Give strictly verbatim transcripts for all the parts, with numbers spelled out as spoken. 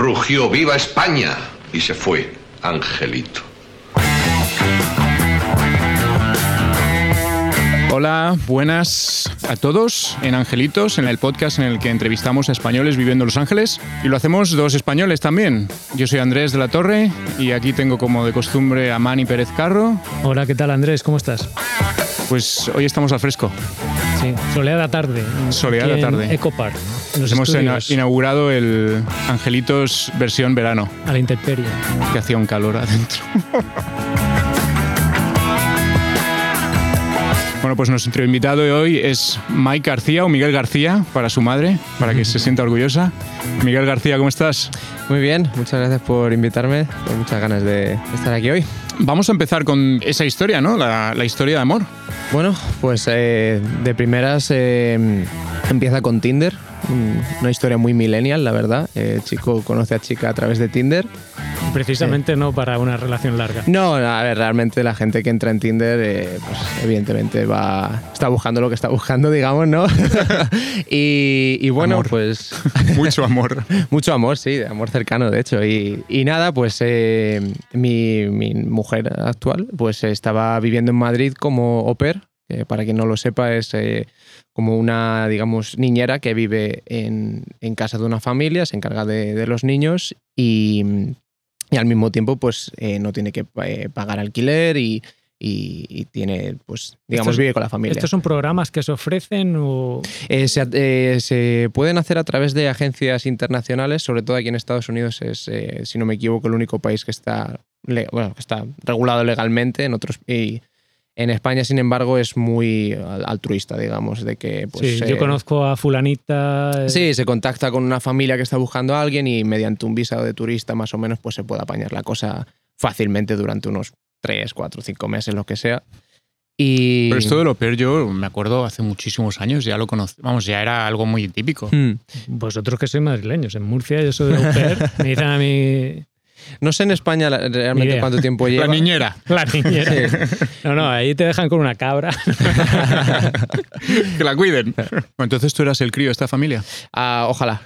rugió ¡Viva España! Y se fue, Angelito. Hola, buenas a todos en Angelitos, en el podcast en el que entrevistamos a españoles viviendo en Los Ángeles. Y lo hacemos dos españoles también. Yo soy Andrés de la Torre y aquí tengo como de costumbre a Mani Pérez Carro. Hola, ¿qué tal, Andrés? ¿Cómo estás? Pues hoy estamos al fresco. Sí, soleada tarde. Soleada tarde. Eco Park. Hemos estudios. inaugurado el Angelitos versión verano. A la intemperie. Que hacía un calor adentro. Bueno, pues nuestro invitado de hoy es Mike García o Miguel García para su madre, para que se sienta orgullosa. Miguel García, ¿cómo estás? Muy bien, muchas gracias por invitarme. Tengo muchas ganas de estar aquí hoy. Vamos a empezar con esa historia, ¿no? La, la historia de amor. Bueno, pues eh, de primeras eh, empieza con Tinder. Una historia muy millennial, la verdad. El chico conoce a chica a través de Tinder. Precisamente eh. no para una relación larga. No, a ver, realmente la gente que entra en Tinder, eh, pues evidentemente va está buscando lo que está buscando, digamos, ¿no? y, y bueno, amor. pues... Mucho amor. Mucho amor, sí, amor cercano, de hecho. Y, y nada, pues eh, mi, mi mujer actual pues estaba viviendo en Madrid como au pair, que para quien no lo sepa es... Eh, como una, digamos, niñera que vive en, en casa de una familia, se encarga de, de los niños y, y al mismo tiempo pues eh, no tiene que eh, pagar alquiler y, y, y tiene, pues, digamos, Estos, vive con la familia. ¿Estos son programas que se ofrecen o...? Eh, se, eh, se pueden hacer a través de agencias internacionales, sobre todo aquí en Estados Unidos es, eh, si no me equivoco, el único país que está, bueno, que está regulado legalmente, en otros... Y, En España, sin embargo, es muy altruista, digamos, de que... Pues, sí, yo eh, conozco a fulanita... Eh... Sí, se contacta con una familia que está buscando a alguien y mediante un visado de turista más o menos pues se puede apañar la cosa fácilmente durante unos tres, cuatro, cinco meses, lo que sea. Y... Pero esto de lo peor, yo me acuerdo hace muchísimos años, ya lo conocí, vamos, ya era algo muy típico. Hmm. Vosotros que sois madrileños, en Murcia eso de au pair, me dicen a mí... No sé en España realmente cuánto tiempo lleva. La niñera. La niñera. Sí. No, no, ahí te dejan con una cabra. Que la cuiden. Entonces tú eras el crío de esta familia. Ah, ojalá.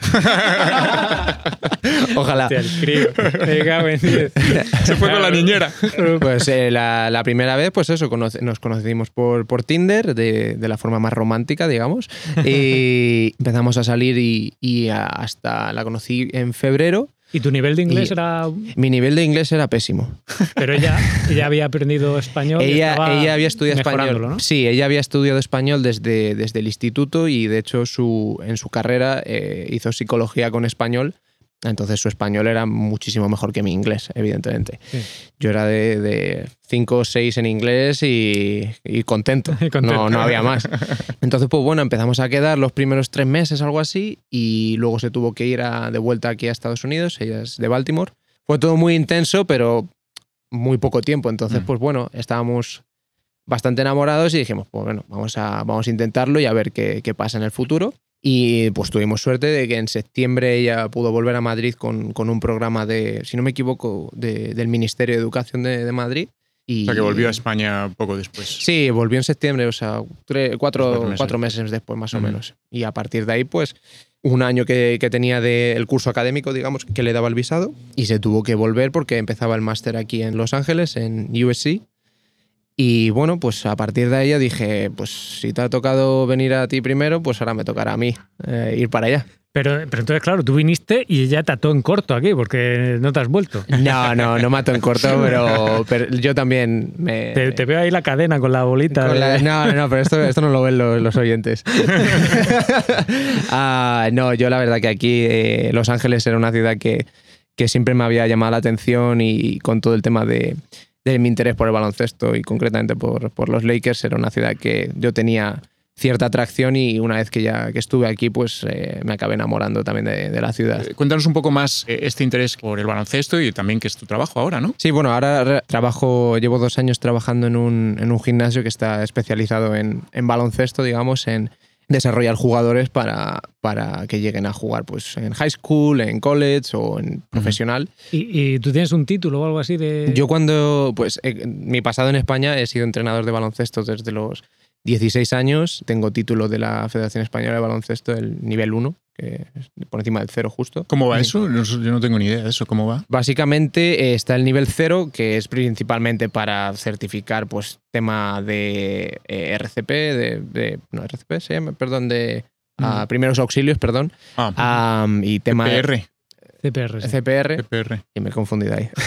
Ojalá. Hostia, el crío. Me cago en diez. Se fue con la niñera. Pues eh, la, la primera vez, pues eso, conoce, nos conocimos por, por Tinder, de, de la forma más romántica, digamos. Y empezamos a salir y, y hasta la conocí en febrero. ¿Y tu nivel de inglés y era...? Mi nivel de inglés era pésimo. Pero ella, ella había aprendido español. Ella, ella había estudiado español. ¿No? Sí, ella había estudiado español desde, desde el instituto y de hecho su, en su carrera eh, hizo psicología con español. Entonces su español era muchísimo mejor que mi inglés, evidentemente. Sí. Yo era de cinco o seis en inglés y, y contento. contento. No, no había más. Entonces, pues bueno, empezamos a quedar los primeros tres meses, algo así, y luego se tuvo que ir a, de vuelta aquí a Estados Unidos. Ella es de Baltimore. Fue todo muy intenso, pero muy poco tiempo. Entonces, mm. pues bueno, estábamos bastante enamorados y dijimos, pues bueno, vamos a, vamos a intentarlo y a ver qué, qué pasa en el futuro. Y pues tuvimos suerte de que en septiembre ella pudo volver a Madrid con, con un programa de, si no me equivoco, de, del Ministerio de Educación de, de Madrid. Y, o sea, que volvió a España poco después. Sí, volvió en septiembre, o sea, tres, cuatro, meses. cuatro meses después más o uh-huh. menos. Y a partir de ahí, pues, un año que, que tenía del curso académico, digamos, que le daba el visado, y se tuvo que volver porque empezaba el máster aquí en Los Ángeles, en U S C. Y bueno, pues a partir de ahí yo dije, pues si te ha tocado venir a ti primero, pues ahora me tocará a mí eh, ir para allá. Pero, pero entonces, claro, tú viniste y ella te ató en corto aquí, porque no te has vuelto. No, no, no me ató en corto, pero, pero yo también me... Te, te veo ahí la cadena con la bolita. Con de... la, no, no, pero esto, esto no lo ven los, los oyentes. uh, no, yo la verdad que aquí eh, Los Ángeles era una ciudad que, que siempre me había llamado la atención y con todo el tema de... de mi interés por el baloncesto y concretamente por, por los Lakers, era una ciudad que yo tenía cierta atracción y una vez que ya que estuve aquí, pues eh, me acabé enamorando también de, de la ciudad. Eh, cuéntanos un poco más eh, este interés por el baloncesto y también que es tu trabajo ahora, ¿no? Sí, bueno, ahora trabajo, llevo dos años trabajando en un, en un gimnasio que está especializado en, en baloncesto, digamos, en desarrollar jugadores para, para que lleguen a jugar pues en high school, en college o en profesional. ¿Y, y tú tienes un título o algo así de...? Yo cuando, pues, eh, mi pasado en España he sido entrenador de baloncesto desde los dieciséis años, tengo título de la Federación Española de Baloncesto del nivel uno, que es por encima del cero justo. ¿Cómo va eso? No, yo no tengo ni idea de eso. ¿Cómo va? Básicamente eh, está el nivel cero, que es principalmente para certificar pues tema de eh, R C P, de, de no R C P se llama, perdón, de uh, mm. primeros auxilios, perdón, ah, um, y tema C P R. C P R. Sí. C P R. C P R. Y me he confundido ahí.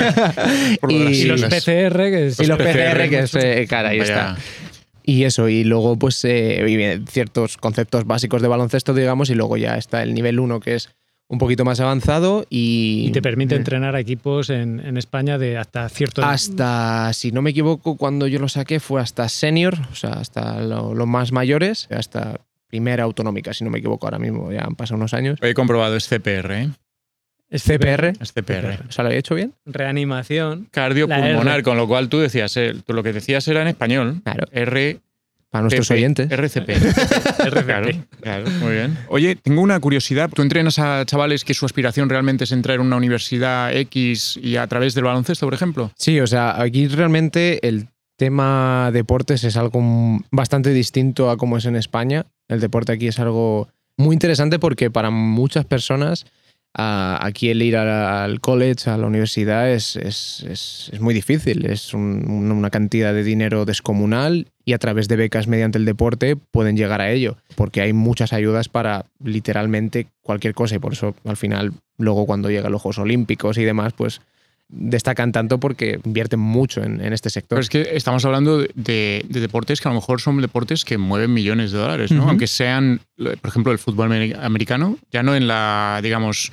y, y los P C R, que es... Y los P C R, que es... Eh, cara, ahí Vaya. está. Y eso, y luego pues eh, ciertos conceptos básicos de baloncesto, digamos, y luego ya está el nivel uno, que es un poquito más avanzado y... Y te permite entrenar a equipos en, en España de hasta cierto... Hasta, si no me equivoco, cuando yo lo saqué fue hasta senior, o sea, hasta los lo más mayores, hasta primera autonómica, si no me equivoco ahora mismo, ya han pasado unos años. He comprobado, es C P R, ¿eh? ¿Es C P R? Es C P R. O sea, ¿lo he hecho bien? Reanimación. Cardiopulmonar, con lo cual tú decías, eh, tú lo que decías era en español. Claro. R... Para nuestros P P, oyentes. R C P. R C P. Claro, claro, muy bien. Oye, tengo una curiosidad. ¿Tú entrenas a chavales que su aspiración realmente es entrar en una universidad X y a través del baloncesto, por ejemplo? Sí, o sea, aquí realmente el tema deportes es algo bastante distinto a como es en España. El deporte aquí es algo muy interesante porque para muchas personas uh, aquí el ir a, al college, a la universidad, es, es, es, es muy difícil. Es un, una cantidad de dinero descomunal y a través de becas mediante el deporte pueden llegar a ello, porque hay muchas ayudas para literalmente cualquier cosa y por eso al final luego cuando llegan los Juegos Olímpicos y demás, pues destacan tanto porque invierten mucho en, en este sector. Pero es que estamos hablando de, de, de deportes que a lo mejor son deportes que mueven millones de dólares, ¿no? Uh-huh. Aunque sean, por ejemplo, el fútbol americano, ya no en la, digamos,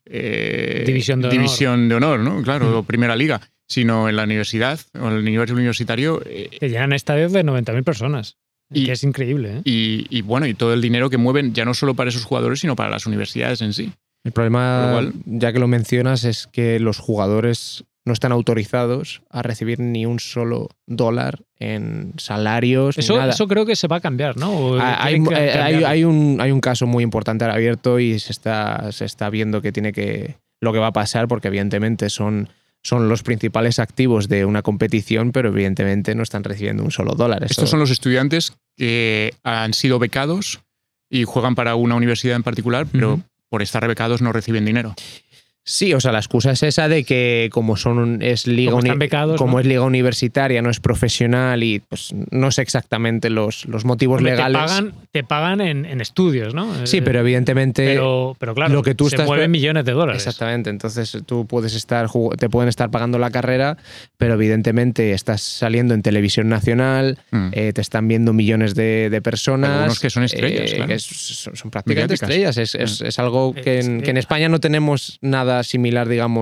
eh, división de honor, división de honor, ¿no? Claro, uh-huh. o primera liga, sino en la universidad o en el nivel universitario. Eh, que llegan estadios de noventa mil personas. Y, que es increíble, ¿eh? Y, y bueno, y todo el dinero que mueven ya no solo para esos jugadores, sino para las universidades en sí. El problema, cual, ya que lo mencionas, es que los jugadores no están autorizados a recibir ni un solo dólar en salarios. Eso, ni nada. Eso creo que se va a cambiar, ¿no? Hay, hay, hay, un, hay un caso muy importante ahora abierto y se está, se está viendo que tiene que lo que va a pasar, porque evidentemente son, son los principales activos de una competición, pero evidentemente no están recibiendo un solo dólar. Estos Eso... son los estudiantes que han sido becados y juegan para una universidad en particular, pero... Uh-huh. por estar becados no reciben dinero. Sí, o sea, la excusa es esa de que como son es liga como, uni- becados, como ¿no? es liga universitaria, no es profesional y pues no sé exactamente los, los motivos Hombre, legales. Te pagan, te pagan en, en estudios, ¿no? Sí, pero evidentemente pero, pero claro, lo que tú se estás mueven millones de dólares. Exactamente, entonces tú puedes estar te pueden estar pagando la carrera, pero evidentemente estás saliendo en televisión nacional, mm. eh, te están viendo millones de, de personas. Algunos que son estrellas, eh, claro. que es, son, son prácticamente estrellas. Es, es, es algo que en, que en España no tenemos nada similar, digamos,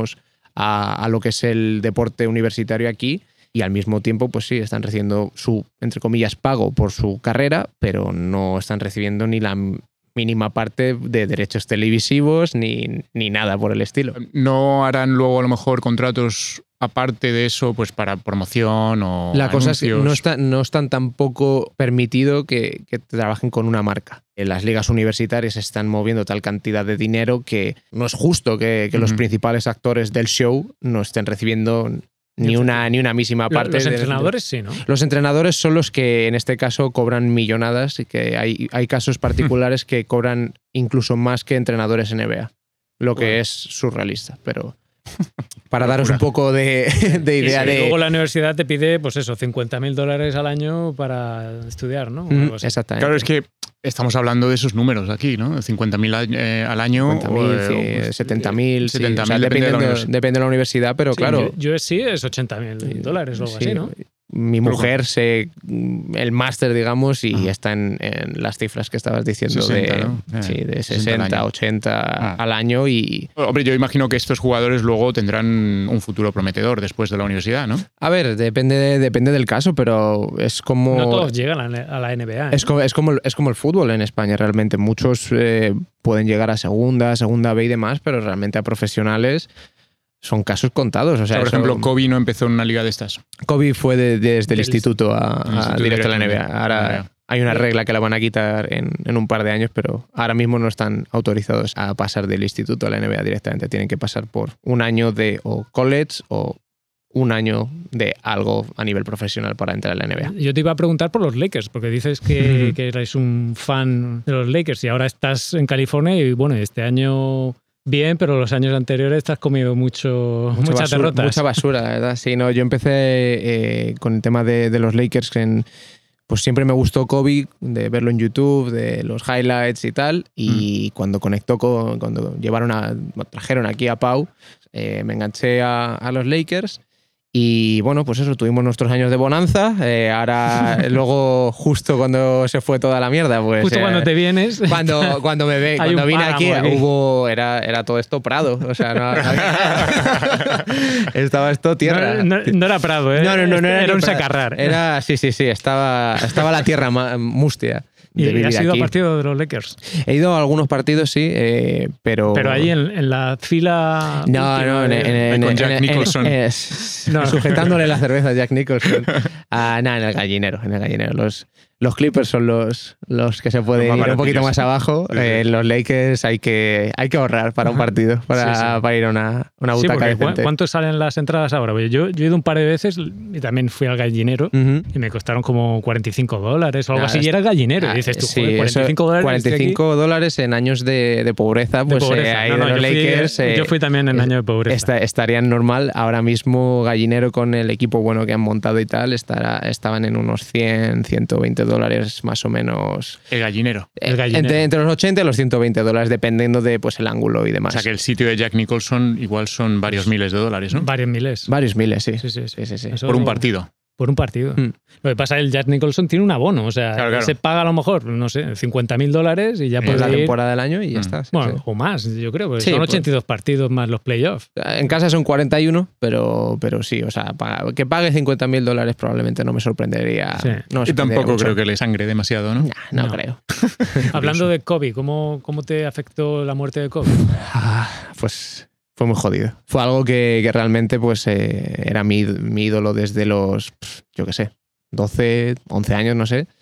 A, a lo que es el deporte universitario aquí, y al mismo tiempo pues sí, están recibiendo su, entre comillas, pago por su carrera, pero no están recibiendo ni la mínima parte de derechos televisivos ni, ni nada por el estilo. ¿No harán luego a lo mejor contratos aparte de eso pues para promoción o La cosa anuncios? es que no, está, no están tampoco permitido que, que trabajen con una marca. En las ligas universitarias se están moviendo tal cantidad de dinero que no es justo que, que uh-huh. los principales actores del show no estén recibiendo ni una, ni una mísima parte. Los de, entrenadores sí, ¿no? Los entrenadores son los que en este caso cobran millonadas y que hay, hay casos particulares que cobran incluso más que entrenadores N B A, lo que bueno. es surrealista, pero... Para daros un poco de, de idea y de... Luego la universidad te pide, pues eso, cincuenta mil dólares al año para estudiar, ¿no? Mm, exactamente. Claro, es que estamos hablando de esos números aquí, ¿no? cincuenta mil eh, al año. cincuenta mil, eh, sí, setenta mil, sí. setenta mil, o sea, depende, depende, de la depende de la universidad, pero sí, claro... Yo, yo sí es ochenta mil dólares o algo sí, así, ¿no? Mi mujer se el máster, digamos, y ah. está en, en las cifras que estabas diciendo sesenta, de, ¿no? eh, sí, de sesenta, ochenta ah. al año y... Hombre, yo imagino que estos jugadores luego tendrán un futuro prometedor después de la universidad, ¿no? A ver, depende, de, depende del caso, pero es como... No todos llegan a la N B A. ¿eh? Es, como, es, como, es como el fútbol en España, realmente. Muchos eh, pueden llegar a segunda, segunda B y demás, pero realmente a profesionales... Son casos contados. O sea, por eso, ejemplo, Kobe no empezó en una liga de estas. Kobe fue de, de, desde el, el instituto a, el instituto a directo a la N B A. Ahora N B A. Hay una regla que la van a quitar en, en un par de años, pero ahora mismo no están autorizados a pasar del instituto a la N B A directamente. Tienen que pasar por un año de o college o un año de algo a nivel profesional para entrar en la N B A. Yo te iba a preguntar por los Lakers, porque dices que, que eres un fan de los Lakers y ahora estás en California y bueno, este año bien, pero los años anteriores te has comido mucho, Mucha muchas basura, derrotas. Mucha basura, la verdad. Sí, no, yo empecé eh, con el tema de, de los Lakers, que en, pues siempre me gustó Kobe, de verlo en YouTube, de los highlights y tal, y mm. cuando conectó con, cuando llevaron a, trajeron aquí a Pau, eh, me enganché a, a los Lakers. Y bueno, pues eso, tuvimos nuestros años de bonanza. Eh, ahora, luego, justo cuando se fue toda la mierda, pues. Justo eh, cuando te vienes. Cuando, cuando me ve, cuando vine aquí, aquí, hubo. Era, era todo esto prado. O sea, no, no había, estaba esto tierra. No, no, no era prado, ¿eh? No, no, no, no era, era un prado. sacarrar. Era, sí, sí, sí. Estaba, estaba la tierra mustia. ¿Y has ido a partido de los Lakers? He ido a algunos partidos, sí, eh, pero... Pero ahí en, en la fila... No, última, no, en, en, en, con Jack en, Nicholson. En, es, no. Sujetándole la cerveza a Jack Nicholson. Ah, nada, en el gallinero, en el gallinero. Los, los Clippers son los, los que se pueden ir un poquito más abajo. Sí, sí. Eh, los Lakers hay que, hay que ahorrar para un partido, para, sí, sí. para ir a una, una butaca sí, decente. ¿Cuánto salen las entradas ahora? Yo, yo he ido un par de veces y también fui al gallinero uh-huh. y me costaron como cuarenta y cinco dólares o algo ah, así. Y era el gallinero. Ah, y dices tú, sí, joder, cuarenta y cinco dólares. cuarenta y cinco dólares en años de, de pobreza, pues de pobreza. Eh, ahí no, no, de los yo Lakers. Fui, eh, yo fui también en año de pobreza. Esta, estarían normal. Ahora mismo, gallinero con el equipo bueno que han montado y tal, estará, estaban en unos cien, ciento veinte dólares más o menos. El gallinero. El gallinero. Entre, entre los ochenta y los ciento veinte dólares, dependiendo de pues, el ángulo y demás. O sea que el sitio de Jack Nicholson igual son varios miles de dólares, ¿no? Varios miles. Varios miles, sí. Sí, sí, sí. sí, sí, sí. Por un partido. Por un partido. Mm. Lo que pasa es que el Jack Nicholson tiene un abono, o sea, claro, claro. se paga a lo mejor, no sé, cincuenta mil dólares y ya puede la ir... temporada del año y ya mm. está. Sí, bueno, sí. o más, yo creo, porque sí, son ochenta y dos pues, partidos más los playoffs. En casa son cuarenta y uno, pero, pero sí, o sea, para, que pague cincuenta mil dólares probablemente no me sorprendería. Sí. No me sorprendería y tampoco mucho. creo que le sangre demasiado, ¿no? Nah, no, no creo. Hablando de Kobe, ¿cómo, ¿cómo te afectó la muerte de Kobe? Ah, pues... Fue muy jodido. Fue algo que, que realmente pues, eh, era mi, mi ídolo desde los, yo qué sé, doce, once años, no sé.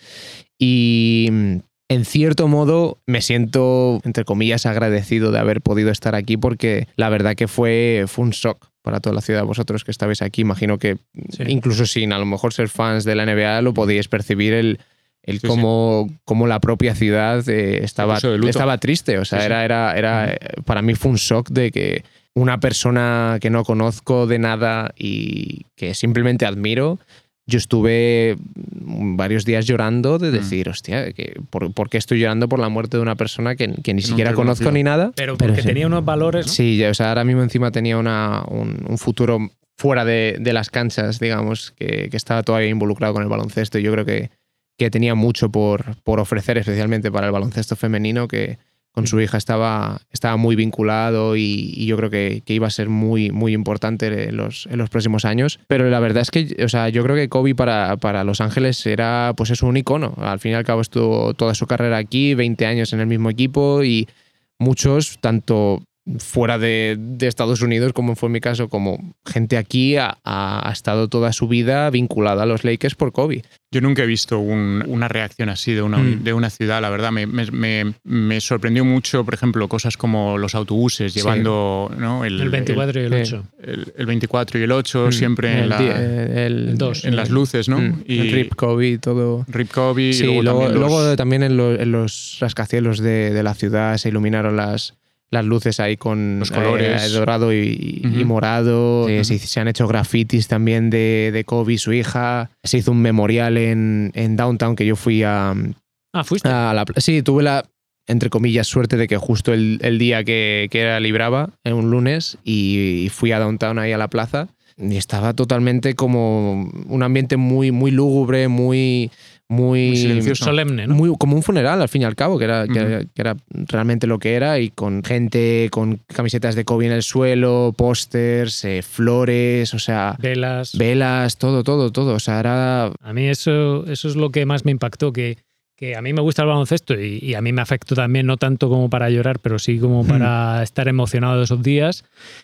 Y en cierto modo me siento, entre comillas, agradecido de haber podido estar aquí porque la verdad que fue, fue un shock para toda la ciudad. Vosotros que estabais aquí, imagino que sí. incluso sin a lo mejor ser fans de la N B A lo podíais percibir el... el sí, cómo, sí. cómo la propia ciudad eh, estaba, estaba triste. O sea, sí, era, era, era, uh-huh. para mí fue un shock de que una persona que no conozco de nada y que simplemente admiro, yo estuve varios días llorando de decir, mm. hostia, que por, ¿por qué estoy llorando por la muerte de una persona que, que ni que siquiera no conozco conoció. Ni nada? Pero porque Pero, tenía sí. unos valores, ¿no? Sí, o sea, ahora mismo encima tenía una, un, un futuro fuera de, de las canchas, digamos, que, que estaba todavía involucrado con el baloncesto y yo creo que que tenía mucho por, por ofrecer, especialmente para el baloncesto femenino, que con su hija estaba, estaba muy vinculado y, y yo creo que, que iba a ser muy, muy importante en los, en los próximos años. Pero la verdad es que o sea, yo creo que Kobe para, para Los Ángeles era pues es un icono. Al fin y al cabo estuvo toda su carrera aquí, veinte años en el mismo equipo y muchos, tanto fuera de, de Estados Unidos, como fue mi caso, como gente aquí ha, ha estado toda su vida vinculada a los Lakers por Kobe. Yo nunca he visto un, una reacción así de una, mm. de una ciudad, la verdad. Me, me, me sorprendió mucho, por ejemplo, cosas como los autobuses llevando... Sí. ¿no? el, el veinticuatro el, y el ocho. El, el veinticuatro y el ocho, mm. siempre el, en, la, el, el dos, en las luces, ¿no? Mm. Y el Rip Kobe y todo. Rip Kobe. Sí, y luego, luego, también los... luego también en los, en los rascacielos de, de la ciudad se iluminaron las... las luces ahí con los colores eh, dorado y, uh-huh. y morado. Uh-huh. Eh, se, se han hecho grafitis también de, de Kobe y su hija. Se hizo un memorial en, en Downtown que yo fui a... Ah, ¿fuiste? A la, sí, tuve la, entre comillas, suerte de que justo el, el día que, que era libraba, en un lunes, y, y fui a Downtown ahí a la plaza. Y estaba totalmente como un ambiente muy, muy lúgubre, muy... Muy, muy silencioso. Solemne, ¿no? Muy, como un funeral, al fin y al cabo, que era, uh-huh. que, era, que era realmente lo que era, y con gente con camisetas de Kobe en el suelo, pósters, eh, flores, o sea... Velas. Velas, todo, todo, todo. O sea, era... A mí eso, eso es lo que más me impactó, que, que a mí me gusta el baloncesto y, y a mí me afectó también, no tanto como para llorar, pero sí como para uh-huh. estar emocionado de esos días.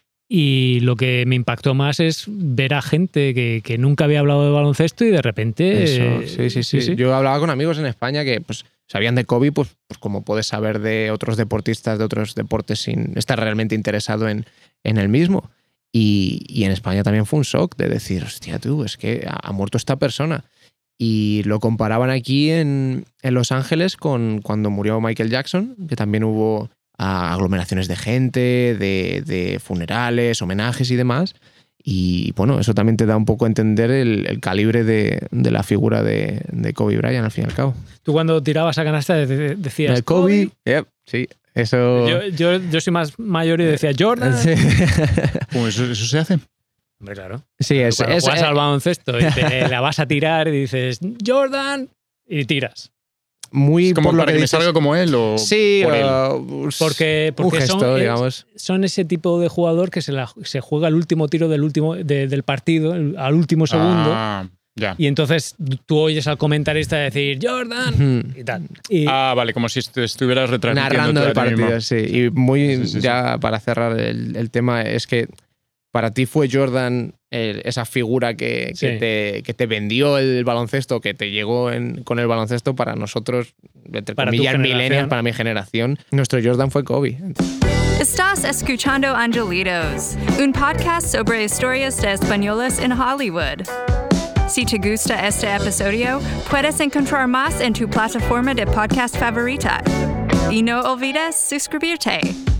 Y lo que me impactó más es ver a gente que, que nunca había hablado de baloncesto y de repente... Eso, sí, sí, sí, sí, sí. Yo hablaba con amigos en España que pues, sabían de Kobe, pues, pues como puedes saber de otros deportistas, de otros deportes sin estar realmente interesado en, en el mismo. Y, y en España también fue un shock de decir, hostia, tú, es que ha, ha muerto esta persona. Y lo comparaban aquí en, en Los Ángeles con cuando murió Michael Jackson, que también hubo aglomeraciones de gente, de, de funerales, homenajes y demás. Y bueno, eso también te da un poco a entender el, el calibre de, de la figura de, de Kobe Bryant, al fin y al cabo. Tú cuando tirabas a canasta decías... El Kobe, yep, sí, eso... Yo, yo, yo soy más mayor y decía Jordan. Sí. ¿Cómo eso, eso se hace? Hombre, claro. Sí, es, Cuando es, juegas es, al baloncesto y te la vas a tirar y dices Jordan y tiras. Muy ¿Es como por lo para que que me dices, salga como él o sí, por él? uh, Porque, porque un gesto, son, digamos. son ese tipo de jugador que se, la, se juega el último tiro del, último, de, del partido, el, al último segundo. Ah, ya. Y entonces tú oyes al comentarista decir Jordan Ujú. y tal. Y, Ah, vale, como si est- estuvieras retransmitiendo Narrando tú a el ti mismo. partido, sí. Y muy, Sí, sí, sí, ya para cerrar el, el tema, es que para ti fue Jordan el- esa figura que, que, Sí. te, que te vendió el baloncesto, que te llegó en- con el baloncesto. Para nosotros, entre Para tu comillas, generación. millennials, para mi generación, nuestro Jordan fue Kobe. Estás escuchando Angelitos, un podcast sobre historias de españoles en Hollywood. Si te gusta este episodio, puedes encontrar más en tu plataforma de podcast favorita. Y no olvides suscribirte.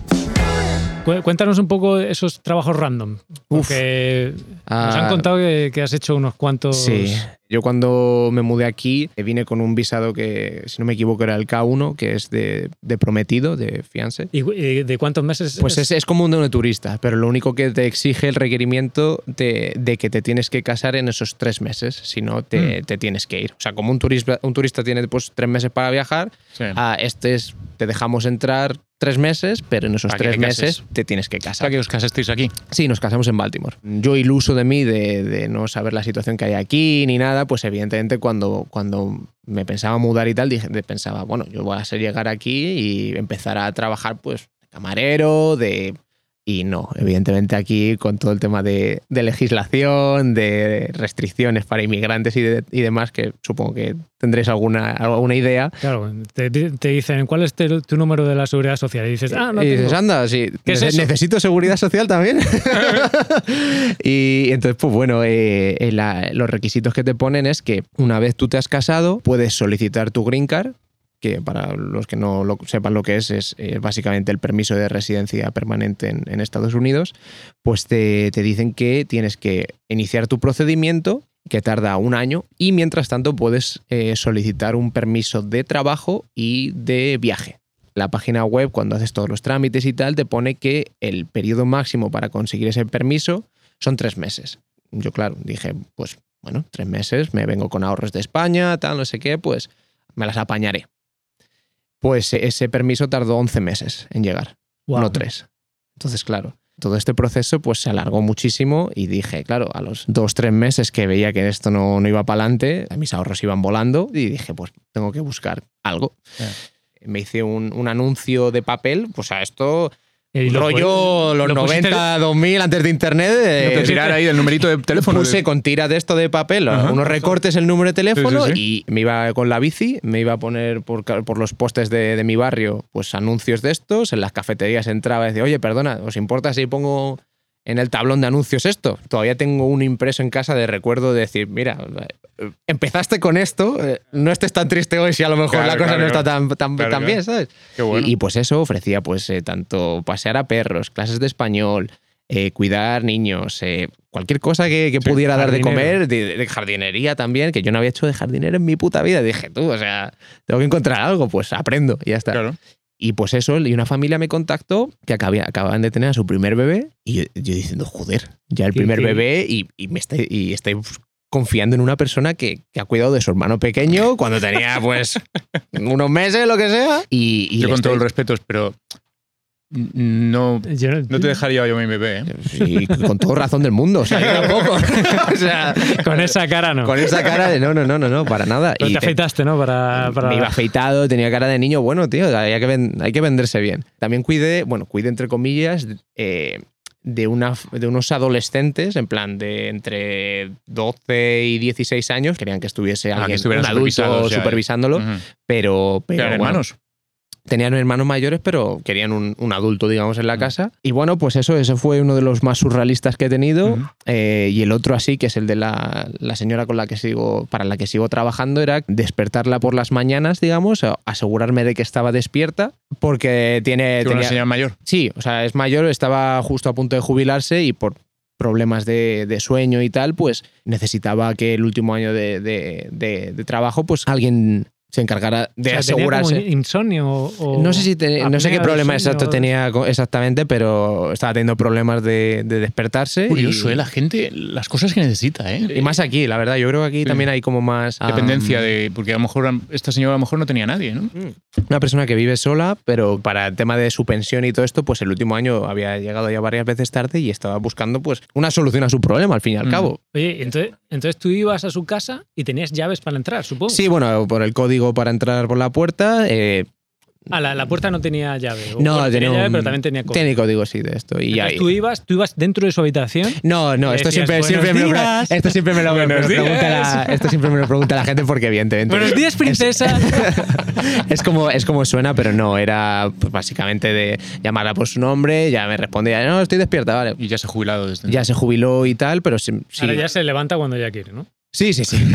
cu- cuéntanos un poco esos trabajos random. Porque nos han Ah, contado que, que has hecho unos cuantos... Sí. Yo cuando me mudé aquí vine con un visado que, si no me equivoco, era el K uno, que es de, de prometido, de fiancé. ¿Y y de cuántos meses? Pues es, es como un de un turista, pero lo único que te exige el requerimiento de, de que te tienes que casar en esos tres meses, si no te, Mm. te tienes que ir. O sea, como un turista, un turista tiene pues, tres meses para viajar, Sí. a este es, te dejamos entrar tres meses, pero en esos Para que tres te cases. meses te tienes que O sea, casar. que os casasteis aquí. Sí, nos casamos en Baltimore. Yo, iluso de mí, de, de no saber la situación que hay aquí ni nada, pues evidentemente cuando, cuando me pensaba mudar y tal, dije, pensaba, bueno, yo voy a ser llegar aquí y empezar a trabajar pues de camarero, de... Y no, evidentemente aquí con todo el tema de, de legislación, de restricciones para inmigrantes y, de- y demás, que supongo que tendréis alguna, alguna idea. Claro, te, te dicen, ¿cuál es te- tu número de la seguridad social? Y dices, ah, no y dices, tengo. anda, sí, ¿Qué es nece- eso? necesito seguridad social también. Y entonces, pues bueno, eh, eh, la- los requisitos que te ponen es que una vez tú te has casado, puedes solicitar tu green card, que para los que no lo sepan lo que es, es eh, básicamente el permiso de residencia permanente en, en Estados Unidos, pues te, te dicen que tienes que iniciar tu procedimiento, que tarda un año, y mientras tanto puedes eh, solicitar un permiso de trabajo y de viaje. La página web, cuando haces todos los trámites y tal, te pone que el periodo máximo para conseguir ese permiso son tres meses. Yo, claro, dije, pues bueno, tres meses, me vengo con ahorros de España, tal, no sé qué, pues me las apañaré. Pues ese permiso tardó once meses en llegar, Guau. no tres. Entonces, claro, todo este proceso pues se alargó muchísimo y dije, claro, a los dos, tres meses que veía que esto no, no iba para adelante, mis ahorros iban volando y dije, pues tengo que buscar algo. Yeah. Me hice un, un anuncio de papel, pues a esto, Y lo rollo pu- los lo pusiste- noventa, dos mil, antes de internet. eh, Te tirar ahí el numerito de teléfono. Puse con tira de esto de papel, Ajá. unos recortes, el número de teléfono, Sí, sí, y me iba con la bici, me iba a poner por, ca- por los postes de, de mi barrio pues anuncios de estos, en las cafeterías entraba y decía, oye, perdona, ¿os importa si pongo en el tablón de anuncios esto? Todavía tengo un impreso en casa de recuerdo de decir, mira, eh, empezaste con esto, eh, no estés tan triste hoy si a lo mejor Claro, la cosa claro, no está claro. tan, tan, Claro, tan claro. bien, ¿sabes? Qué bueno. Y, y, pues eso ofrecía pues eh, tanto pasear a perros, clases de español, eh, cuidar niños, eh, cualquier cosa que, que Sí, pudiera dar de jardinero. comer, de, de jardinería también, que yo no había hecho de jardinero en mi puta vida. Dije, tú, o sea, tengo que encontrar algo, pues aprendo y ya está. Claro. Y pues eso, y una familia me contactó que acabía- acababan de tener a su primer bebé y yo, yo diciendo, joder, ya el ¿Qué- primer qué? bebé y, y me estoy, y estoy confiando en una persona que, que ha cuidado de su hermano pequeño cuando tenía pues unos meses, lo que sea. Y, y Yo le con todo el estoy- respeto, pero no, Yo no te dejaría yo a mi bebé. ¿eh? Sí, con toda razón del mundo, o sea, yo tampoco. O sea, Con esa cara no. con esa cara de no, no, no, no, no, para nada. Pero Y te te- afeitaste, ¿no? Para, para... Me iba afeitado, tenía cara de niño bueno, tío. Hay que, ven- hay que venderse bien. También cuidé, bueno, cuidé entre comillas, eh, de, una, de unos adolescentes, en plan de entre doce y dieciséis años. Querían que estuviese Ah, que alguien, estuvieran un adulto supervisados ya, ya. supervisándolo, Ujú. pero, pero ¿Eran bueno, hermanos? tenían hermanos mayores, pero querían un, un adulto, digamos, en la casa. Y bueno, pues eso, eso fue uno de los más surrealistas que he tenido. Uh-huh. eh, y el otro así, que es el de la, la señora con la que sigo, para la que sigo trabajando, era despertarla por las mañanas, digamos, asegurarme de que estaba despierta, porque tiene... ¿Es una señora mayor? Sí, o sea, es mayor, estaba justo a punto de jubilarse y por problemas de, de sueño y tal, pues necesitaba que el último año de, de, de, de trabajo, pues alguien se encargara de, o sea, asegurarse. ¿Tenía como insomnio o no sé si te, no sé qué problema exacto tenía exactamente, pero estaba teniendo problemas de, de despertarse. Curioso, y, ¿eh? La gente, las cosas que necesita, ¿eh? Y más aquí, la verdad. Yo creo que aquí sí. también hay como más dependencia um, de, porque a lo mejor esta señora a lo mejor no tenía nadie, ¿no? Una persona que vive sola, pero para el tema de su pensión y todo esto, pues el último año había llegado ya varias veces tarde y estaba buscando pues una solución a su problema al fin y al mm. cabo. Oye, entonces, entonces tú ibas a su casa y tenías llaves para entrar, supongo. Sí, bueno, por el código para entrar por la puerta. Eh, ah, la, la puerta no tenía llave. O no, bueno, tenía, tenía llave, un, pero también tenía código. Tenía código, sí, de esto. Y entonces ahí. tú ibas, tú ibas dentro de su habitación. No, no, esto siempre, siempre, me lo, esto siempre me lo, me lo pregunta la, esto siempre me lo pregunta la gente porque evidentemente. Buenos días, princesa. Es, es como es como suena, pero no, era pues, básicamente de llamarla por su nombre, ya me respondía, no, estoy despierta, vale. Y ya se ha jubilado desde Ya se jubiló y tal, pero sí. Ahora ya se levanta cuando ya quiere, ¿no? Sí, sí, sí.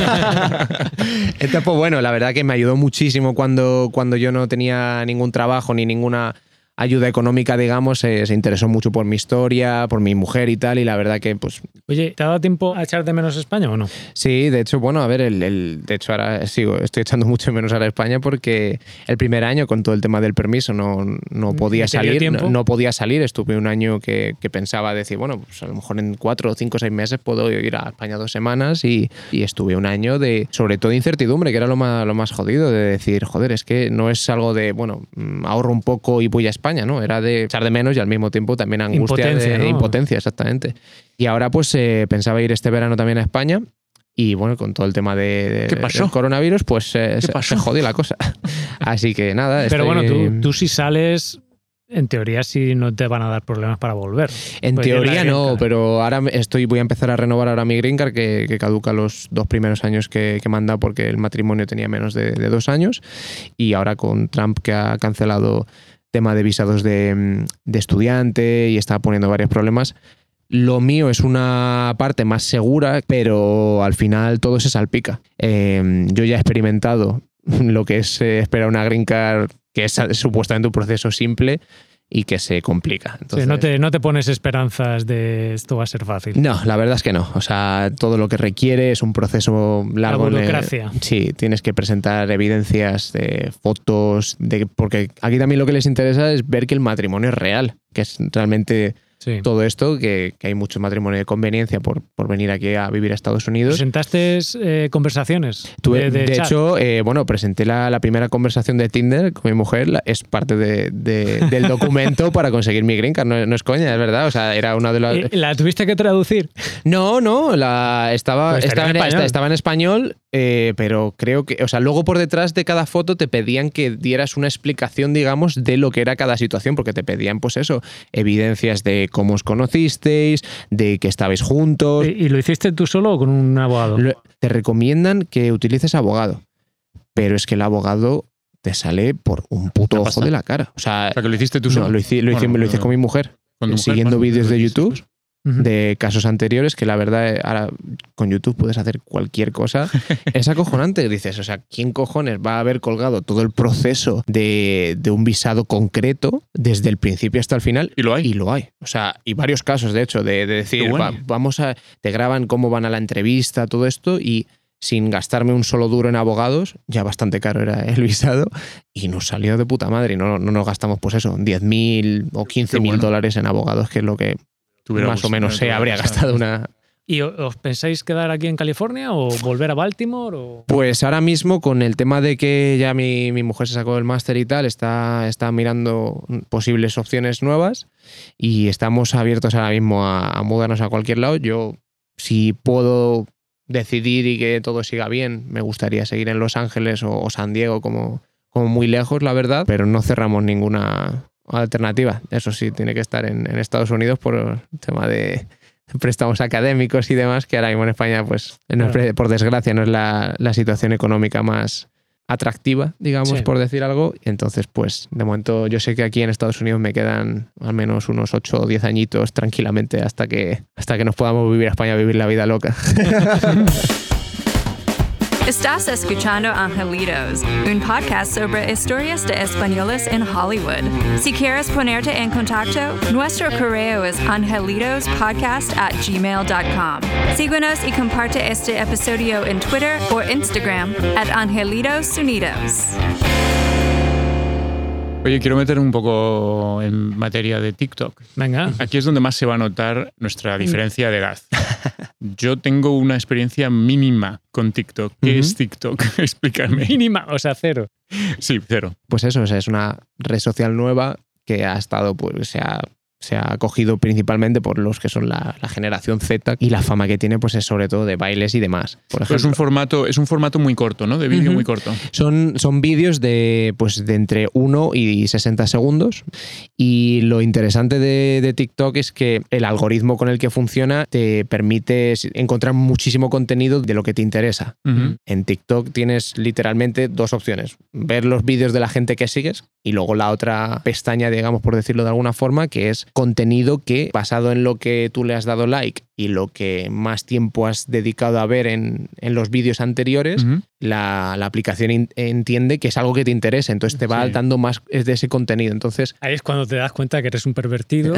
Entonces, pues bueno, la verdad que me ayudó muchísimo cuando, cuando yo no tenía ningún trabajo ni ninguna ayuda económica, digamos. Eh, se interesó mucho por mi historia, por mi mujer y tal, y la verdad que pues... Oye, ¿te ha dado tiempo a echar de menos España o no? Sí, de hecho, bueno, a ver, el, el, de hecho ahora sigo, estoy echando mucho menos a España porque el primer año con todo el tema del permiso no, no podía salir, no, no podía salir, estuve un año que, que pensaba decir, bueno, pues a lo mejor en cuatro, cinco, seis meses puedo ir a España dos semanas y, y estuve un año de, sobre todo, incertidumbre, que era lo más, lo más jodido, de decir, joder, es que no es algo de, bueno, ahorro un poco y voy a España. España, ¿no? Era de echar de menos y al mismo tiempo también angustia impotencia, de, ¿no? de impotencia, exactamente. Y ahora pues eh, pensaba ir este verano también a España y bueno, con todo el tema de, de ¿Qué pasó? del coronavirus, pues eh, se, se jodió la cosa. Así que nada. Pero estoy... bueno, tú, tú si sales... En teoría sí no te van a dar problemas para volver. En pues teoría no, pero ahora estoy, voy a empezar a renovar ahora mi green card que, que caduca los dos primeros años que, que me han dado porque el matrimonio tenía menos de, de dos años y ahora con Trump que ha cancelado tema de visados de, de estudiante y está poniendo varios problemas. Lo mío es una parte más segura, pero al final todo se salpica. Eh, yo ya he experimentado lo que es eh, esperar una green card que es supuestamente un proceso simple y que se complica. Entonces, sí, no, te, no te pones esperanzas de esto va a ser fácil. No, la verdad es que no. O sea, todo lo que requiere es un proceso largo. La burocracia. El, sí, tienes que presentar evidencias, de fotos, de, porque aquí también lo que les interesa es ver que el matrimonio es real, que es realmente... Sí. Todo esto, que, que hay mucho matrimonio de conveniencia por, por venir aquí a vivir a Estados Unidos. ¿Presentaste eh, conversaciones? Tuve, de, de, de chat? hecho, eh, bueno, presenté la, la primera conversación de Tinder con mi mujer, la, es parte de, de, del documento para conseguir mi green card, no, no es coña, es verdad, o sea, era una de las... ¿La tuviste que traducir? No, no, la, estaba, pues estaba, en, en estaba en español, eh, pero creo que, o sea, luego por detrás de cada foto te pedían que dieras una explicación, digamos, de lo que era cada situación, porque te pedían, pues eso, evidencias de cómo os conocisteis, de que estabais juntos. ¿Y, y lo hiciste tú solo o con un abogado? Lo, te recomiendan que utilices abogado, pero es que el abogado te sale por un puto ojo de la cara. O sea, o sea que lo hiciste tú solo. No, lo hice, lo hice, bueno, lo hice con mi mujer, con siguiendo mujer, vídeos de YouTube. Pues. De casos anteriores, que la verdad ahora con YouTube puedes hacer cualquier cosa. Es acojonante, dices, o sea, ¿quién cojones va a haber colgado todo el proceso de, de un visado concreto desde el principio hasta el final? Y lo hay. Y lo hay. O sea, y varios casos, de hecho, de, de decir, bueno. va, vamos a, te graban cómo van a la entrevista, todo esto, y sin gastarme un solo duro en abogados, ya bastante caro era el visado, y nos salió de puta madre, y no, no nos gastamos, pues eso, diez mil o quince mil bueno. dólares en abogados, que es lo que Tuviera más o menos se habría gastado una... ¿Y os pensáis quedar aquí en California o volver a Baltimore? O... Pues ahora mismo, con el tema de que ya mi, mi mujer se sacó el máster y tal, está, está mirando posibles opciones nuevas y estamos abiertos ahora mismo a, a mudarnos a cualquier lado. Yo, si puedo decidir y que todo siga bien, me gustaría seguir en Los Ángeles o, o San Diego como, como muy lejos, la verdad, pero no cerramos ninguna... alternativa. Eso sí, tiene que estar en, en Estados Unidos por el tema de préstamos académicos y demás, que ahora mismo en España, pues, no es, por desgracia, no es la, la situación económica más, atractiva, digamos, Sí. por decir algo. Y entonces, pues, de momento, yo sé que aquí en Estados Unidos me quedan al menos unos ocho o diez añitos tranquilamente hasta que, hasta que nos podamos vivir a España, vivir la vida loca. Estás escuchando Angelitos, un podcast sobre historias de españoles en Hollywood. Si quieres ponerte en contacto, nuestro correo es angelitospodcast at gmail dot com. Síguenos y comparte este episodio en Twitter o Instagram at Angelitos Unidos. Oye, quiero meter un poco en materia de TikTok. Venga. Aquí es donde más se va a notar nuestra diferencia de edad. Yo tengo una experiencia mínima con TikTok. ¿Qué Ujú. es TikTok? Explícame. Mínima, o sea, cero. Sí, cero. Pues eso, o sea, es una red social nueva que ha estado, pues, se ha, se ha cogido principalmente por los que son la, la generación Z, y la fama que tiene, pues, es sobre todo de bailes y demás. Por Pero ejemplo, es un formato, es un formato muy corto, ¿no? De vídeo Ujú. muy corto. Son, son vídeos de, pues, de entre uno y sesenta segundos, y lo interesante de, de TikTok es que el algoritmo con el que funciona te permite encontrar muchísimo contenido de lo que te interesa. Ujú. En TikTok tienes literalmente dos opciones: ver los vídeos de la gente que sigues, y luego la otra pestaña, digamos, por decirlo de alguna forma, que es contenido que, basado en lo que tú le has dado like y lo que más tiempo has dedicado a ver en, en los vídeos anteriores, Ujú. la, la aplicación in- entiende que es algo que te interesa, entonces te va Sí. dando más de ese contenido. Entonces, Ahí es cuando te das cuenta que eres un pervertido.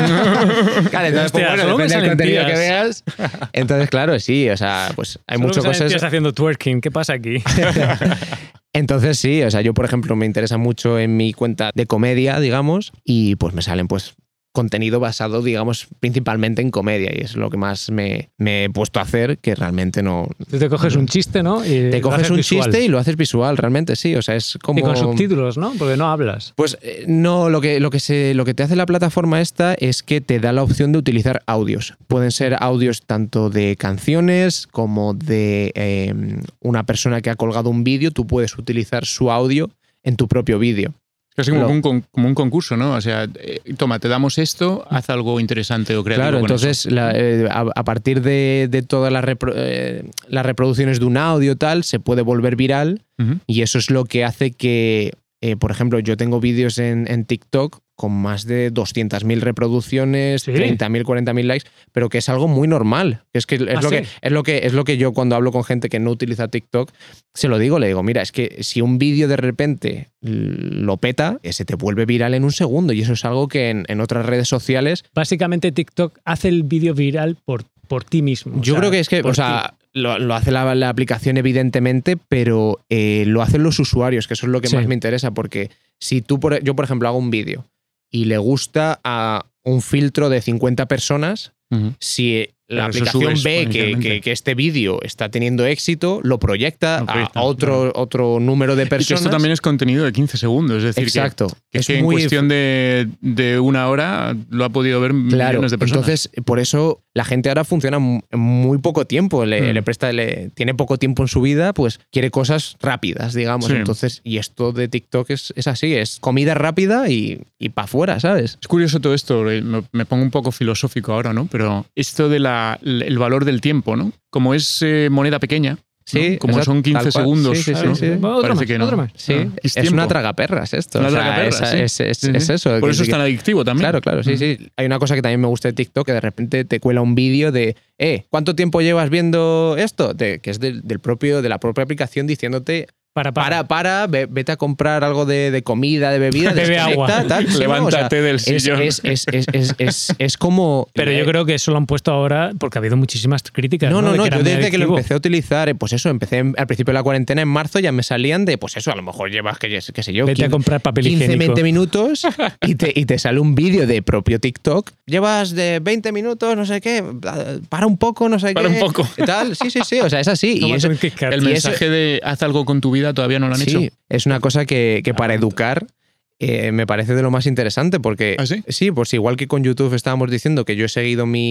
claro, entonces, Hostia, solo me depende del salen contenido que tías. veas. Entonces, claro, sí, o sea, pues hay Solo muchas me salen cosas. tías haciendo twerking. ¿Qué pasa aquí? Entonces sí, o sea, yo por ejemplo me interesa mucho en mi cuenta de comedia, digamos, y pues me salen pues contenido basado, digamos, principalmente en comedia, y es lo que más me, me he puesto a hacer, que realmente no... Tú te coges un chiste, ¿no? Y Te lo coges haces un visual. chiste y lo haces visual, realmente sí, o sea, es como... Y con subtítulos, ¿no? Porque no hablas. Pues eh, no, lo que, lo, que se, lo que te hace la plataforma esta es que te da la opción de utilizar audios. Pueden ser audios tanto de canciones como de eh, una persona que ha colgado un vídeo, tú puedes utilizar su audio en tu propio vídeo. Casi como, Lo- un, con- como un concurso, ¿no? O sea, eh, toma, te damos esto, haz algo interesante o creativo Claro, con entonces eso. la- eh, a, a partir de, de todas las, repro- eh, las reproducciones de un audio tal, se puede volver viral, Ujú. y eso es lo que hace que, eh, por ejemplo, yo tengo vídeos en, en TikTok con más de doscientas mil reproducciones, ¿Sí? treinta mil, cuarenta mil likes, pero que es algo muy normal. Es que es, ¿Ah, lo, sí? que, es, lo, que, es lo que yo cuando hablo con gente que no utiliza TikTok, se lo digo, le digo, mira, es que si un vídeo de repente lo peta, eh, se te vuelve viral en un segundo, y eso es algo que en, en otras redes sociales... Básicamente TikTok hace el vídeo viral por, por ti mismo. o Yo sea, creo que es que, por o sea, lo, lo hace la, la aplicación evidentemente, pero eh, lo hacen los usuarios, que eso es lo que Sí. más me interesa, porque si tú, por, yo por ejemplo, hago un vídeo y le gusta a un filtro de cincuenta personas, Ujú. si la Claro, eso aplicación sube ve que, exponencialmente. que- que este vídeo está teniendo éxito, lo proyecta, Lo proyecta, a otro, otro número de Y que personas. esto también es contenido de quince segundos, es decir, que- Exacto. que, es que en muy cuestión de, de una hora lo ha podido ver Claro, millones de personas. entonces por eso la gente ahora funciona mu- en muy poco tiempo, le, Mm. le presta, le, tiene poco tiempo en su vida, pues quiere cosas rápidas, digamos. Sí. Entonces, y esto de TikTok es, es así, es comida rápida y, y para afuera, ¿sabes? Es curioso todo esto, eh, me, me pongo un poco filosófico ahora, ¿no? Pero esto de la, el valor del tiempo, ¿no? Como es eh, moneda pequeña, Sí, ¿no? Como exacto, son quince tal cual. segundos, Sí, sí, sí, ¿no? sí. Bueno, otro Parece más, que no. otro más. Sí, Ah, es, tiempo. una tragaperras esto. Una o sea, tragaperras, es, sí. es- es- Sí, sí. es eso. Por que- eso es que- tan adictivo también. Claro, claro, sí, sí. Hay una cosa que también me gusta de TikTok, que de repente te cuela un vídeo de, eh, ¿cuánto tiempo llevas viendo esto? De- que es del, del propio, de la propia aplicación diciéndote, Para, para. para, para, ve- vete a comprar algo de, de comida, de bebida, Bebe desconecta, agua. tal. Sí, ¿no? Levántate del es, sillón. Es, es, es, es, es, es como... Pero yo creo que eso lo han puesto ahora porque ha habido muchísimas críticas. No, No, no, De no, que era yo muy desde que lo adictivo. empecé a utilizar, eh, pues eso, empecé en- al principio de la cuarentena en marzo, ya me salían de, pues eso, a lo mejor llevas, que, qué sé yo, Vete a quince comprar papel quince, higiénico. veinte minutos y te, y te sale un vídeo de propio TikTok. Llevas de veinte minutos, no sé qué, para un poco, no sé Para qué. un poco. y tal. Sí, sí, sí, o sea, es así. No y vas eso, a tener que quedar- El y eso- mensaje de haz algo con tu vida todavía no lo han sí, hecho. es una cosa que, que para educar eh, me parece de lo más interesante, porque ¿Ah, sí? pues igual que con YouTube estábamos diciendo que yo he seguido mi,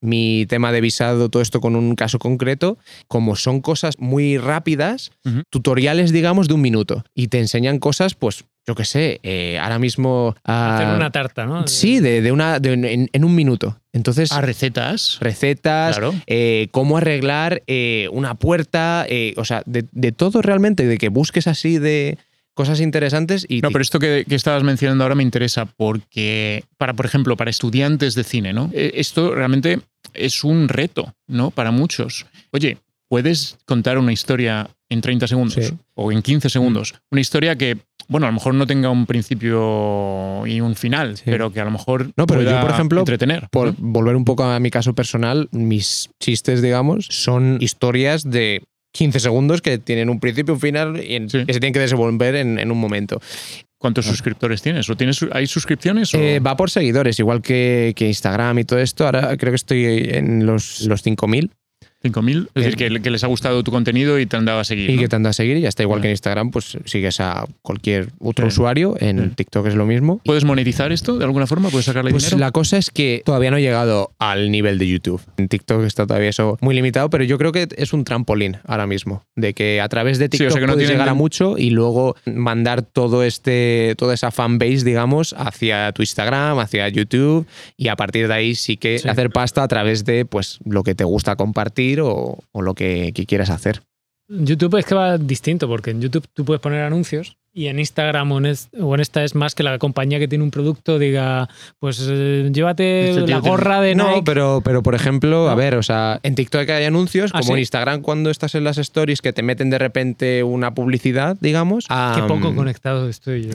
mi tema de visado, todo esto con un caso concreto, como son cosas muy rápidas, uh-huh. tutoriales, digamos, de un minuto. Y te enseñan cosas, pues, yo qué sé, eh, ahora mismo... Uh, Hacer una tarta, ¿no? Sí, de, de una, de, en, en un minuto. Entonces, a recetas. Recetas, claro. eh, cómo arreglar eh, una puerta, eh, o sea, de, de todo realmente, de que busques así de cosas interesantes. Y no, pero esto que, que estabas mencionando ahora me interesa porque, para, por ejemplo, para estudiantes de cine, ¿no? Esto realmente es un reto, ¿no? Para muchos. Oye, ¿puedes contar una historia en treinta segundos? Sí. O en quince segundos. Una historia que, bueno, a lo mejor no tenga un principio y un final, sí. pero que a lo mejor no, pero pueda yo, por ejemplo, entretener. Por ¿no? volver un poco a mi caso personal, mis chistes, digamos, son historias de quince segundos que tienen un principio, un final y en, sí. que se tienen que desenvolver en, en un momento. ¿Cuántos suscriptores tienes? ¿O tienes ¿Hay suscripciones? O? Eh, va por seguidores, igual que, que Instagram y todo esto. Ahora creo que estoy en los, los cinco mil. cinco mil, es decir, que, que les ha gustado tu contenido y te han dado a seguir. Y ¿no? que te han dado a seguir y ya está, igual que en Instagram, pues sigues a cualquier otro sí. usuario, en sí. TikTok es lo mismo. ¿Puedes monetizar esto de alguna forma? ¿Puedes sacarle pues dinero? La cosa es que todavía no he llegado al nivel de YouTube. En TikTok está todavía eso muy limitado, pero yo creo que es un trampolín ahora mismo, de que a través de TikTok sí, o sea que no puedes llegar a mucho y luego mandar todo este, toda esa fanbase, digamos, hacia tu Instagram, hacia YouTube y a partir de ahí sí que sí. hacer pasta a través de pues lo que te gusta compartir o, o lo que, que quieras hacer. YouTube es que va distinto, porque en YouTube tú puedes poner anuncios y en Instagram o en, es, o en esta es más que la compañía que tiene un producto diga, pues eh, llévate este la gorra de Nike. No, pero, pero por ejemplo, ¿no? a ver, o sea, en TikTok hay anuncios, ¿Ah, como sí? en Instagram cuando estás en las stories que te meten de repente una publicidad, digamos. Qué um... poco conectado estoy yo.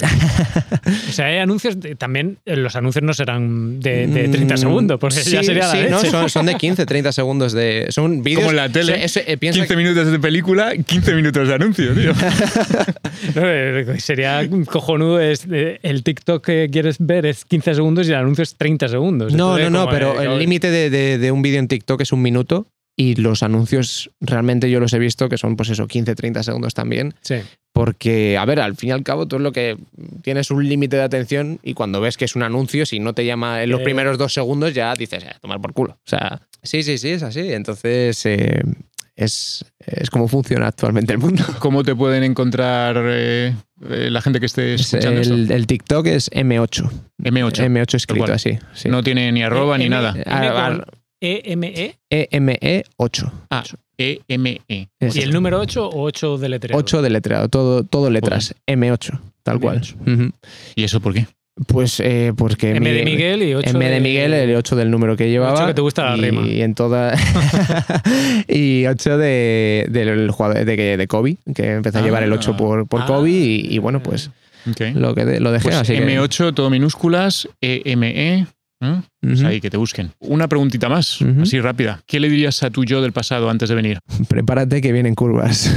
O sea, hay anuncios, de, también los anuncios no serán de, de treinta segundos, porque sí, ya sería la sí, leche. ¿no? son, son de quince, treinta segundos de... Son vídeos... Como en la tele, eso, eh, quince que... minutos de película, quince minutos de anuncio, tío. No, sería cojonudo, es, el TikTok que quieres ver es quince segundos y el anuncio es treinta segundos. No, Entonces, no, no, pero de, el límite de, de, de un vídeo en TikTok es un minuto y los anuncios realmente yo los he visto que son pues eso, quince, treinta segundos también. Sí. Porque, a ver, al fin y al cabo tú es lo que tienes un límite de atención y cuando ves que es un anuncio, si no te llama en los eh... primeros dos segundos ya dices, eh, tomar por culo. O sea, sí, sí, sí, es así. Entonces... Eh, Es, es como funciona actualmente el mundo. ¿Cómo te pueden encontrar eh, eh, la gente que esté escuchando el, esto? El TikTok es eme ocho. eme ocho. eme ocho escrito así. Sí. No tiene ni arroba e, ni M, nada. ¿E M E? E M E ocho. Ah, E M E. ¿Y el número ocho o ocho deletreado? ocho deletreado, todo, todo letras. Joder. eme ocho, tal eme ocho. Cual. Uh-huh. ¿Y eso por qué? Pues eh, porque... M de Miguel y ocho M de Miguel, el ocho del número que llevaba. ocho que te gusta la y, rima. Y en toda... y ocho de, del jugador de, de Kobe, que empezó ah, a llevar el ocho por, por ah, Kobe y, y bueno, pues okay. lo, que de, lo dejé. Pues así eme ocho, que... todo minúsculas, E M E... ¿Eh? Uh-huh. Pues ahí, que te busquen. Una preguntita más, uh-huh. así rápida. ¿Qué le dirías a tu yo del pasado antes de venir? Prepárate que vienen curvas.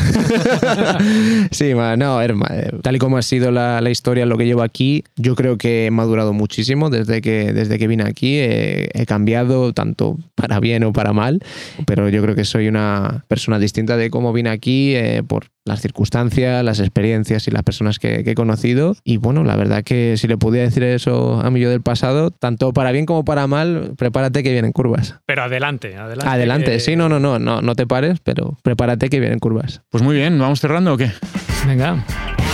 Sí, ma, no, herma, tal y como ha sido la, la historia, lo que llevo aquí, yo creo que he madurado muchísimo desde que, desde que vine aquí. He, he cambiado tanto para bien o para mal, pero yo creo que soy una persona distinta de cómo vine aquí eh, por las circunstancias, las experiencias y las personas que, que he conocido. Y bueno, la verdad que si le pudiera decir eso a mi yo del pasado, tanto para bien como para mal, prepárate que vienen curvas. Pero adelante, adelante. Adelante, que... sí, no, no, no, no, no te pares, pero prepárate que vienen curvas. Pues muy bien, ¿vamos cerrando o qué? Venga.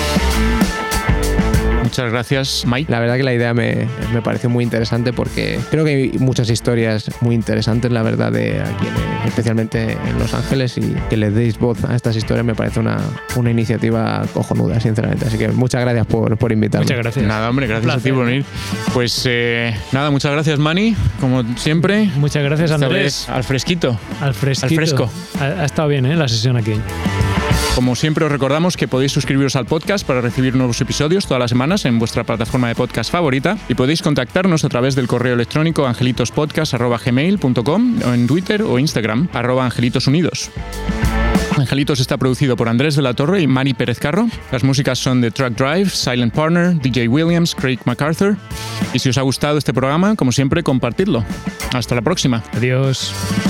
Muchas gracias, Mike. La verdad que la idea me, me pareció muy interesante porque creo que hay muchas historias muy interesantes, la verdad, de aquí, en, especialmente en Los Ángeles, y que le deis voz a estas historias me parece una, una iniciativa cojonuda, sinceramente. Así que muchas gracias por, por invitarme. Muchas gracias. Nada, hombre, gracias a ti por venir. Pues eh, nada, muchas gracias, Mani, como siempre. Muchas gracias, Andrés. Al fresquito. Al fresquito. Al fresco. Ha, ha estado bien, ¿eh? La sesión aquí. Como siempre os recordamos que podéis suscribiros al podcast para recibir nuevos episodios todas las semanas en vuestra plataforma de podcast favorita, y podéis contactarnos a través del correo electrónico angelitospodcast arroba gmail punto com o en Twitter o Instagram arroba angelitosunidos. Angelitos está producido por Andrés de la Torre y Mani Pérez Carro. Las músicas son de Truck Drive, Silent Partner, D J Williams, Craig MacArthur. Y si os ha gustado este programa, como siempre, compartidlo. Hasta la próxima. Adiós.